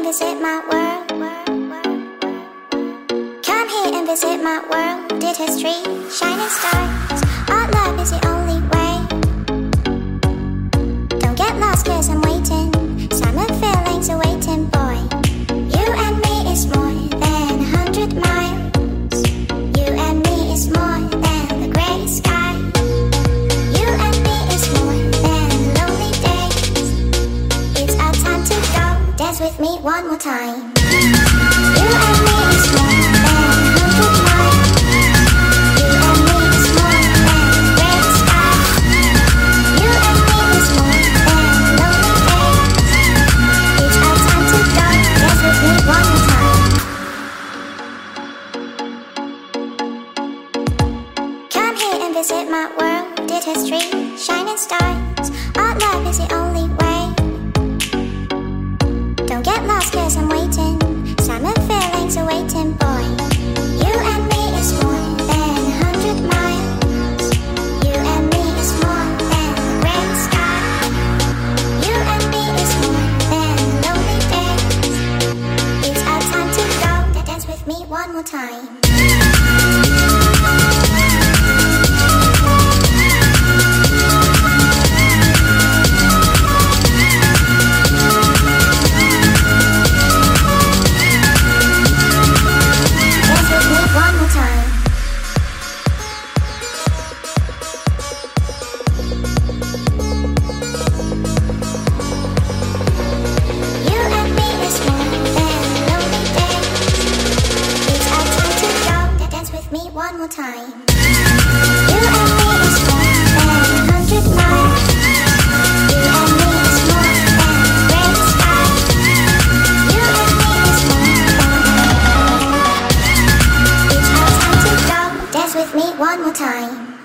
visit my world. Come here and visit my world. Did history, shining stars. Our love is the only way. Don't get lost, cause I'm waiting. Summer feelings are waiting, boy. You and me is more than 100 miles. You and me is more than the grey sky. You and me is more than lonely days. It's our time to go. Dance with me one more time. You and me is more than 100 miles. You and me is more than the grey sky. You and me is more than lonely days. It's our time to go. Dance with me one more time. Come here and visit my world. Did history, shining stars. Our love is the only way. Don't get lost, cause I'm waiting. Summer feelings are waiting, boy. You and me is more than 100 miles. You and me is more than the grey sky. You and me is more than lonely days. It's our time to go. Dance with me one more time. One more time. You and me is more than 100 miles. You and me is more than the grey sky. You and me is more than. It's our time to go. Dance with me one more time.